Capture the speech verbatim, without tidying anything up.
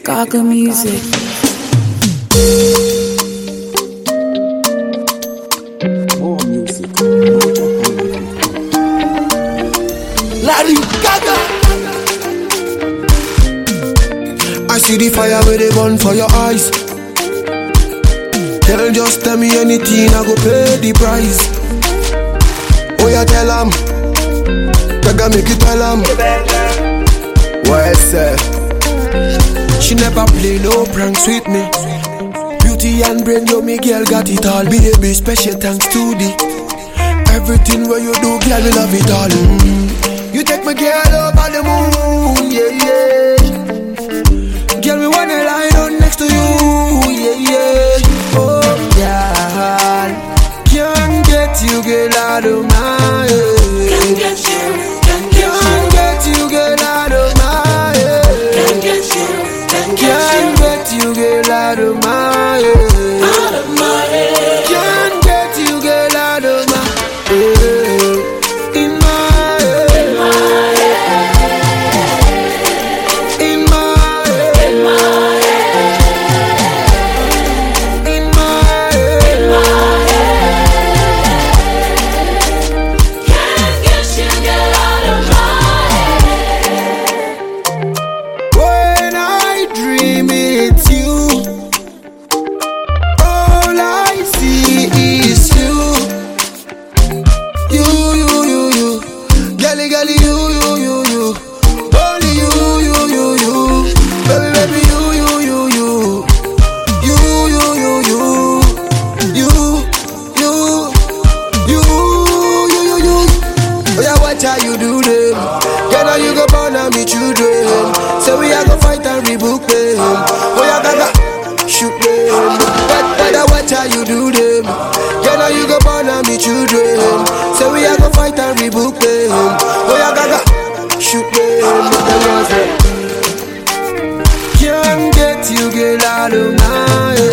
Gaga music. More music. Lady Gaga. I see the fire where they burn for your eyes. Girl, just tell me anything, I go pay the price. Oh, yeah, tell 'em. Gaga make you tell 'em. What's up? She never play no pranks with me. Beauty and brain, yo, me girl got it all. Baby, special thanks to the everything where you do, girl, we love it all. Mm. You take my girl over the moon, yeah, yeah. Girl, we wanna lie down next to you, yeah, yeah. Oh, girl, can't get you, girl, out of my head. Can't get you, can't get you, Can't get you, girl, out of my head. can't get you, can't get Can't get you, girl, out of my head. you out of my head. Can't get you, girl, out of my head. In my head. In my head, In my head. in my head, In my head. in my head. Can't get you, get out of my When I dream it's you, all I see is you. You, you, you, you. Girlie, girlie, you, you, you, you. Only you, you, you, you. Baby, baby, you, you, you, you. You, you, you, you. You, you, you, you, you, you. Oh yeah, watch how you do them. Girl, now you go born on me children. So we are gonna fight and rebook them. Oh yeah, Gaga, shoot them. But, but I watch how you do them. Girl, now you go born on me children. So we are gonna fight and rebook them. Oh yeah, Gaga, shoot them. Can't get you, girl, out of my head.